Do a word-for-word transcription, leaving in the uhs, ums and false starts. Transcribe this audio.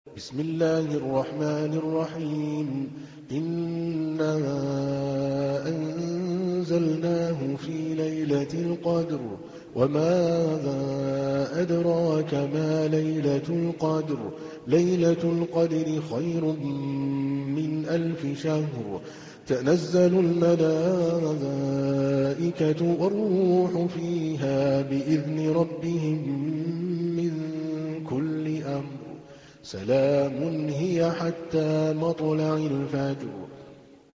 بسم الله الرحمن الرحيم إنا أنزلناه في ليلة القدر وما أدراك ما ليلة القدر ليلة القدر خير من ألف شهر تنزل الملائكة والروح فيها بإذن ربهم من كل أمر سلام هي حتى مطلع الفجر